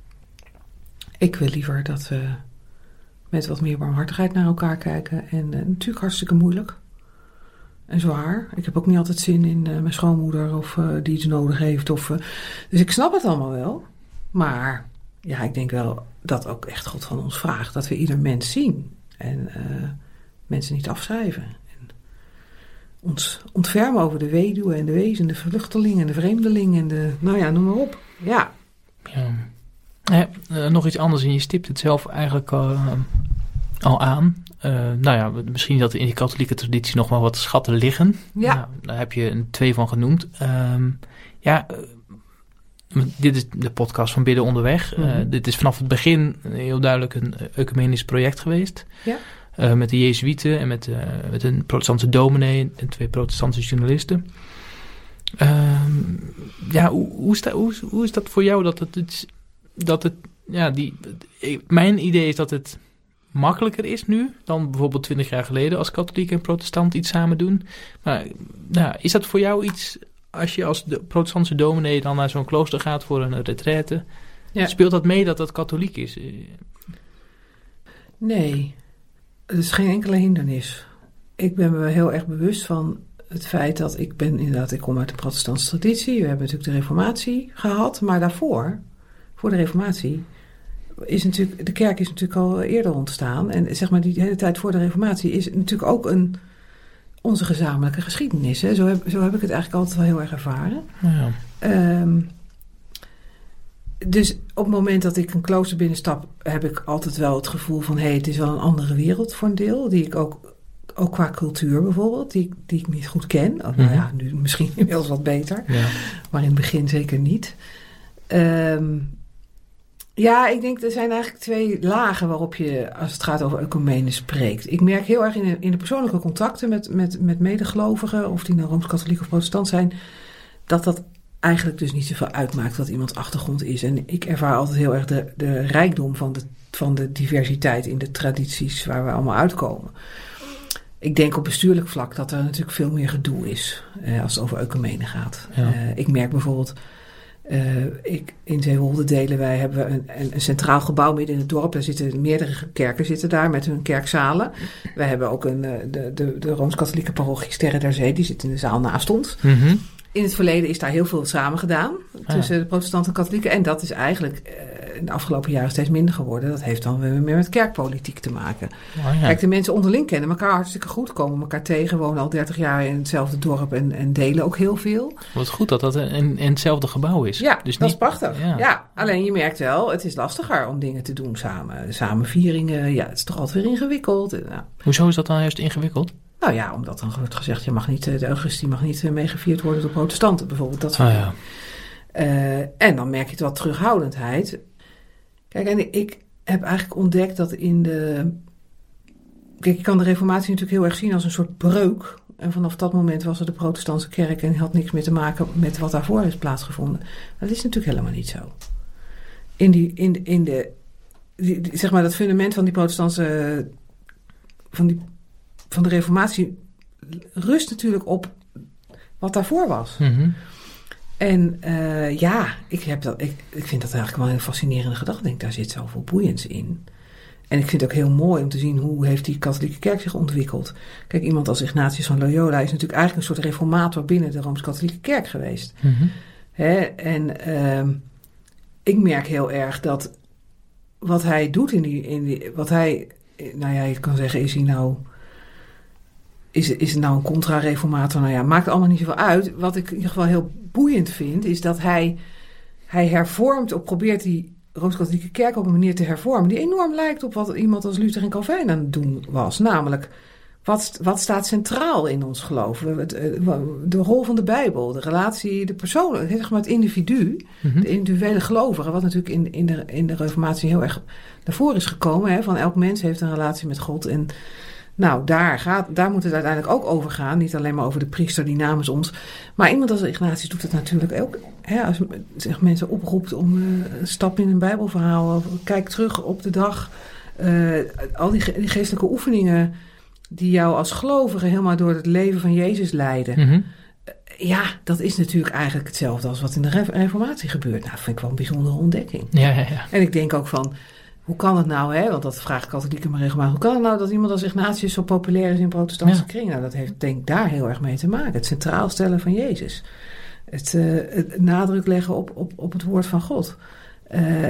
Ik wil liever dat we met wat meer barmhartigheid naar elkaar kijken. En uh, natuurlijk hartstikke moeilijk. En zwaar. Ik heb ook niet altijd zin in uh, mijn schoonmoeder of uh, die iets nodig heeft. Of, uh, dus ik snap het allemaal wel. Maar ja, ik denk wel, dat ook echt God van ons vraagt. Dat we ieder mens zien. En uh, mensen niet afschrijven. En ons ontfermen over de weduwe en de wezen, de vluchteling en de vreemdeling. En de, nou ja, noem maar op. Ja. ja. ja uh, nog iets anders. En je stipt het zelf eigenlijk uh, al aan. Uh, nou ja, misschien dat er in de katholieke traditie nog wel wat schatten liggen. Ja. Nou, daar heb je een twee van genoemd. Um, ja... Uh, Dit is de podcast van Bidden Onderweg. Mm-hmm. Uh, dit is vanaf het begin heel duidelijk een ecumenisch project geweest. Ja. Uh, met de Jezuïeten en met, uh, met een protestantse dominee en twee protestantse journalisten. Uh, ja, hoe, hoe, sta, hoe, hoe is dat voor jou? Dat het, het, dat het ja, die, mijn idee is dat het makkelijker is nu dan bijvoorbeeld twintig jaar geleden als katholiek en protestant iets samen doen. Maar nou, is dat voor jou iets... Als je als de protestantse dominee dan naar zo'n klooster gaat voor een retraite, ja. speelt dat mee dat dat katholiek is? Nee, het is geen enkele hindernis. Ik ben me heel erg bewust van het feit dat ik ben inderdaad, ik kom uit de protestantse traditie. We hebben natuurlijk de reformatie gehad, maar daarvoor, voor de reformatie, is natuurlijk, de kerk is natuurlijk al eerder ontstaan. En zeg maar die hele tijd voor de reformatie is natuurlijk ook een... onze gezamenlijke geschiedenis. Hè? Zo, heb, zo heb ik het eigenlijk altijd wel heel erg ervaren. Ja. Um, dus op het moment dat ik een klooster binnenstap... heb ik altijd wel het gevoel van... hé, hey, het is wel een andere wereld voor een deel... die ik ook, ook qua cultuur bijvoorbeeld... die, die ik niet goed ken. Of, mm-hmm. Nou ja, nu misschien inmiddels wat beter. Ja. Maar in het begin zeker niet. Um, Ja, ik denk er zijn eigenlijk twee lagen waarop je, als het gaat over ecumene, spreekt. Ik merk heel erg in de, in de persoonlijke contacten met, met, met medegelovigen, of die nou Rooms-Katholiek of protestant zijn, dat dat eigenlijk dus niet zoveel uitmaakt wat iemands achtergrond is. En ik ervaar altijd heel erg de, de rijkdom van de, van de diversiteit in de tradities waar we allemaal uitkomen. Ik denk op bestuurlijk vlak dat er natuurlijk veel meer gedoe is eh, als het over ecumene gaat. Ja. Uh, ik merk bijvoorbeeld... Uh, ik, in Zeewolde delen wij hebben een, een, een centraal gebouw midden in het dorp. Daar zitten meerdere kerken zitten daar met hun kerkzalen. Wij hebben ook een, de, de, de Rooms-Katholieke parochie Sterren der Zee. Die zit in de zaal naast ons. Mm-hmm. In het verleden is daar heel veel samen gedaan tussen ah, ja. de protestanten en katholieken. En dat is eigenlijk uh, in de afgelopen jaren steeds minder geworden. Dat heeft dan weer meer met kerkpolitiek te maken. Oh, ja. Kijk, de mensen onderling kennen elkaar hartstikke goed. Komen elkaar tegen, wonen al dertig jaar in hetzelfde dorp en, en delen ook heel veel. Wat goed dat dat in, in hetzelfde gebouw is. Ja, dus dat niet, is prachtig. Ja. ja, alleen je merkt wel, het is lastiger om dingen te doen samen. Samen vieringen, ja, het is toch altijd weer ingewikkeld. Nou. Hoezo is dat dan juist ingewikkeld? Nou ja, omdat dan wordt gezegd, je mag niet, de Eucharistie mag niet meegevierd worden door protestanten bijvoorbeeld. Dat soort oh, ja. uh, en dan merk je wat terughoudendheid. Kijk, en ik heb eigenlijk ontdekt dat in de... Kijk, je kan de reformatie natuurlijk heel erg zien als een soort breuk. En vanaf dat moment was er de protestantse kerk en had niks meer te maken met wat daarvoor is plaatsgevonden. Dat is natuurlijk helemaal niet zo. In, die, in, in de... Die, die, zeg maar dat fundament van die protestantse... Van die van de reformatie rust natuurlijk op wat daarvoor was. Mm-hmm. En uh, ja, ik, heb dat, ik, ik vind dat eigenlijk wel een fascinerende gedachte. Ik denk, daar zit zoveel boeiends in. En ik vind het ook heel mooi om te zien hoe heeft die katholieke kerk zich ontwikkeld. Kijk, iemand als Ignatius van Loyola is natuurlijk eigenlijk een soort reformator binnen de Rooms-Katholieke kerk geweest. Mm-hmm. Hè? En uh, ik merk heel erg dat wat hij doet in die, in die... Wat hij, nou ja, je kan zeggen, is hij nou... Is, is het nou een contra-reformator? Nou ja, maakt allemaal niet zoveel uit. Wat ik in ieder geval heel boeiend vind, is dat hij, hij hervormt of probeert die Rooms-Katholieke kerk op een manier te hervormen die enorm lijkt op wat iemand als Luther en Calvijn aan het doen was. Namelijk, wat, wat staat centraal in ons geloof? De rol van de Bijbel, de relatie, de persoon, zeg maar het individu, mm-hmm. de individuele gelovige, wat natuurlijk in, in, de, in de Reformatie heel erg naar voren is gekomen. Hè, van elk mens heeft een relatie met God en nou, daar, gaat, daar moet het uiteindelijk ook over gaan. Niet alleen maar over de priester die namens ons. Maar iemand als Ignatius doet het natuurlijk ook. Hè, als zeg, mensen oproept om uh, een stap in een bijbelverhaal. Of, kijk terug op de dag. Uh, al die, ge- die geestelijke oefeningen die jou als gelovige helemaal door het leven van Jezus leiden. Mm-hmm. Uh, ja, dat is natuurlijk eigenlijk hetzelfde als wat in de re- reformatie gebeurt. Nou, dat vind ik wel een bijzondere ontdekking. Ja, ja, ja. En ik denk ook van... Hoe kan het nou, hè? Want dat vragen katholieken maar regelmatig. Hoe kan het nou dat iemand als Ignatius zo populair is in protestantse ja. kringen? Nou, dat heeft denk ik daar heel erg mee te maken. Het centraal stellen van Jezus. Het, uh, het nadruk leggen op, op, op het woord van God. Uh,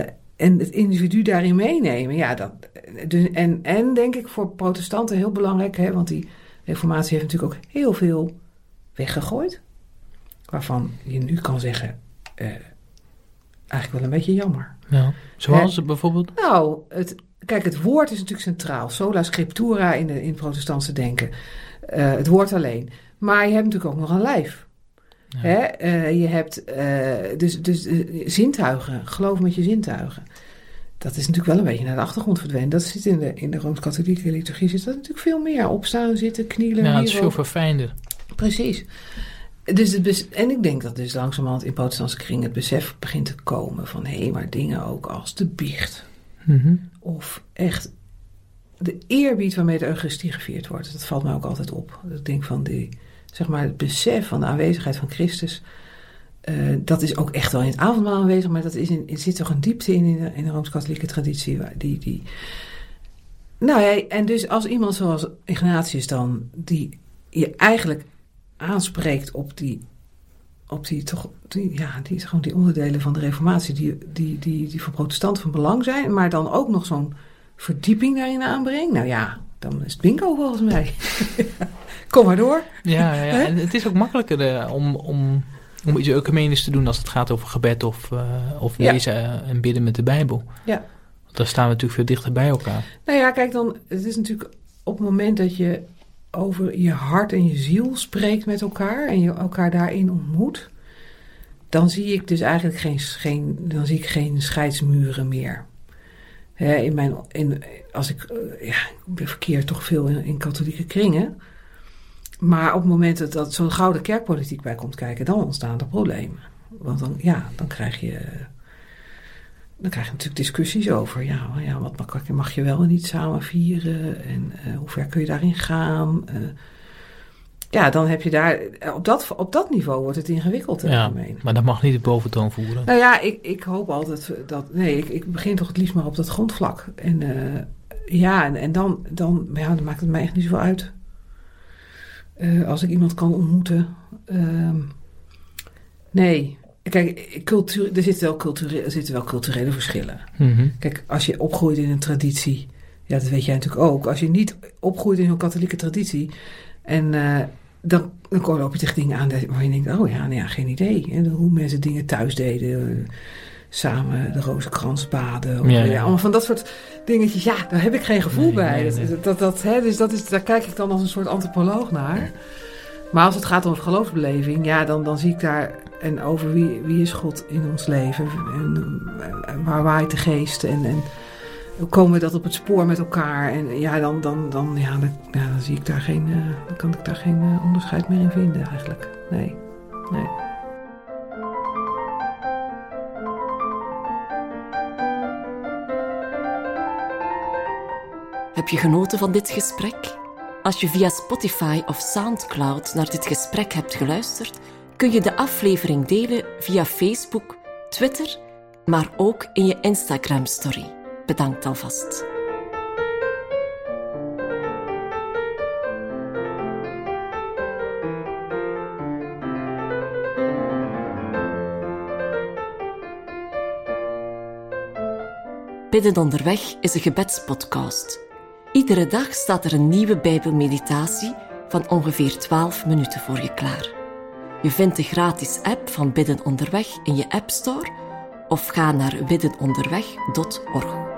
en het individu daarin meenemen. Ja, dat, dus, en, en denk ik voor protestanten heel belangrijk, hè, want die reformatie heeft natuurlijk ook heel veel weggegooid. Waarvan je nu kan zeggen, uh, eigenlijk wel een beetje jammer. Ja, zoals uh, bijvoorbeeld? Nou, het, kijk, het woord is natuurlijk centraal. Sola scriptura in, de, in het protestantse denken. Uh, het woord alleen. Maar je hebt natuurlijk ook nog een lijf. Ja. Hè? Uh, je hebt uh, dus, dus uh, zintuigen, geloof met je zintuigen. Dat is natuurlijk wel een beetje naar de achtergrond verdwenen. Dat zit in de, in de Rooms-Katholieke liturgie zit dat natuurlijk veel meer. Opstaan, zitten, knielen. Ja, het is veel verfijnder. Precies. Dus het bes- en ik denk dat dus langzamerhand in protestantse kringen het besef begint te komen van hé, hey, maar dingen ook als de biecht. Mm-hmm. Of echt de eerbied waarmee de Eucharistie gevierd wordt. Dat valt mij ook altijd op. Ik denk van die, zeg maar, het besef van de aanwezigheid van Christus. Uh, dat is ook echt wel in het avondmaal aanwezig, maar dat is in, er zit toch een diepte in in de, in de Rooms-Katholieke traditie. Waar die, die... Nou ja, en dus als iemand zoals Ignatius dan, die je eigenlijk aanspreekt op die, op die toch, die, ja, die, gewoon die onderdelen van de Reformatie die, die, die, die voor protestanten van belang zijn, maar dan ook nog zo'n verdieping daarin aanbrengt. Nou ja, dan is het bingo volgens mij. Kom maar door. Ja, ja, ja. En het is ook makkelijker uh, om, om, om iets ecumenisch te doen als het gaat over gebed of, uh, of lezen ja. en bidden met de Bijbel. Ja. Want daar staan we natuurlijk veel dichter bij elkaar. Nou ja, kijk dan, het is natuurlijk op het moment dat je over je hart en je ziel spreekt met elkaar en je elkaar daarin ontmoet, dan zie ik dus eigenlijk geen, geen, dan zie ik geen scheidsmuren meer. He, in mijn, in, als ik, uh, ja, ik verkeer toch veel in, in katholieke kringen, maar op het moment dat, dat zo'n gouden kerkpolitiek bij komt kijken, dan ontstaan er problemen. Want dan, ja, dan krijg je, dan krijg je natuurlijk discussies over, ja, ja wat mag, mag je wel en niet samen vieren en uh, hoe ver kun je daarin gaan. Uh, ja, dan heb je daar, op dat, op dat niveau wordt het ingewikkeld. Ja, maar dat mag niet de boventoon voeren. Nou ja, ik, ik hoop altijd dat, nee, ik, ik begin toch het liefst maar op dat grondvlak. En uh, ja, en, en dan, dan, ja, dan maakt het mij echt niet zoveel uit. Uh, als ik iemand kan ontmoeten. Uh, nee. Kijk, cultuur, er, zitten wel culturele, er zitten wel culturele verschillen. Mm-hmm. Kijk, als je opgroeit in een traditie, ja, dat weet jij natuurlijk ook. Als je niet opgroeit in zo'n katholieke traditie, en uh, dan, dan loop je tegen dingen aan waar je denkt, oh ja, nou ja, geen idee. En hoe mensen dingen thuis deden, uh, samen de rozenkrans baden. Of, ja, ja, ja. allemaal van dat soort dingetjes, ja, daar heb ik geen gevoel nee, bij. Nee, nee. Dat, dat, dat, hè, dus dat is, daar kijk ik dan als een soort antropoloog naar. Maar als het gaat over geloofsbeleving, ja, dan, dan zie ik daar en over wie, wie is God in ons leven en, en waar waait de geest en, en hoe komen we dat op het spoor met elkaar en ja, dan, dan, dan, ja, dan, ja, dan zie ik daar geen, uh, dan kan ik daar geen uh, onderscheid meer in vinden eigenlijk. Nee, nee. Heb je genoten van dit gesprek? Als je via Spotify of Soundcloud naar dit gesprek hebt geluisterd, kun je de aflevering delen via Facebook, Twitter, maar ook in je Instagram-story. Bedankt alvast. Bidden onderweg is een gebedspodcast. Iedere dag staat er een nieuwe Bijbelmeditatie van ongeveer twaalf minuten voor je klaar. Je vindt de gratis app van Bidden onderweg in je App Store of ga naar biddenonderweg punt org.